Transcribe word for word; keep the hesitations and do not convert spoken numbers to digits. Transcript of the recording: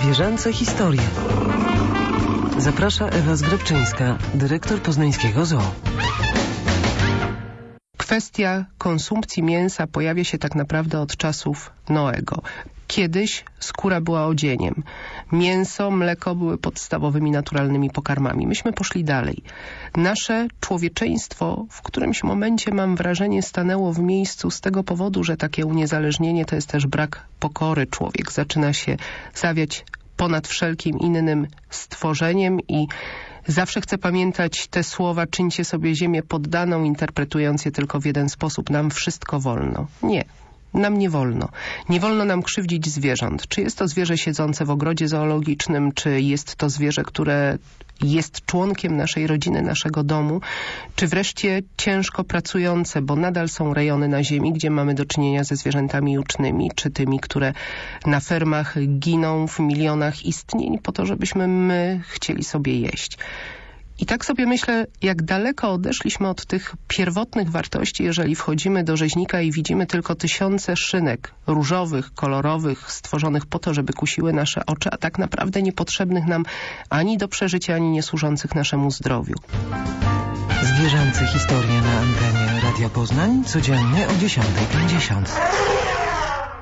Zwierzęce historie. Zaprasza Ewa Zgrabczyńska, dyrektor poznańskiego zoo. Kwestia konsumpcji mięsa pojawia się tak naprawdę od czasów Noego. Kiedyś skóra była odzieniem. Mięso, mleko były podstawowymi naturalnymi pokarmami. Myśmy poszli dalej. Nasze człowieczeństwo w którymś momencie, mam wrażenie, stanęło w miejscu z tego powodu, że takie uniezależnienie to jest też brak pokory. Człowiek zaczyna się zawiać ponad wszelkim innym stworzeniem i zawsze chcę pamiętać te słowa: czyńcie sobie ziemię poddaną, interpretując je tylko w jeden sposób: nam wszystko wolno. Nie. Nam nie wolno. Nie wolno nam krzywdzić zwierząt. Czy jest to zwierzę siedzące w ogrodzie zoologicznym, czy jest to zwierzę, które jest członkiem naszej rodziny, naszego domu, czy wreszcie ciężko pracujące, bo nadal są rejony na ziemi, gdzie mamy do czynienia ze zwierzętami jucznymi, czy tymi, które na fermach giną w milionach istnień po to, żebyśmy my chcieli sobie jeść. I tak sobie myślę, jak daleko odeszliśmy od tych pierwotnych wartości, jeżeli wchodzimy do rzeźnika i widzimy tylko tysiące szynek różowych, kolorowych, stworzonych po to, żeby kusiły nasze oczy, a tak naprawdę niepotrzebnych nam ani do przeżycia, ani nie służących naszemu zdrowiu. Zwierzęce historie na antenie Radia Poznań codziennie o dziesiąta pięćdziesiąt.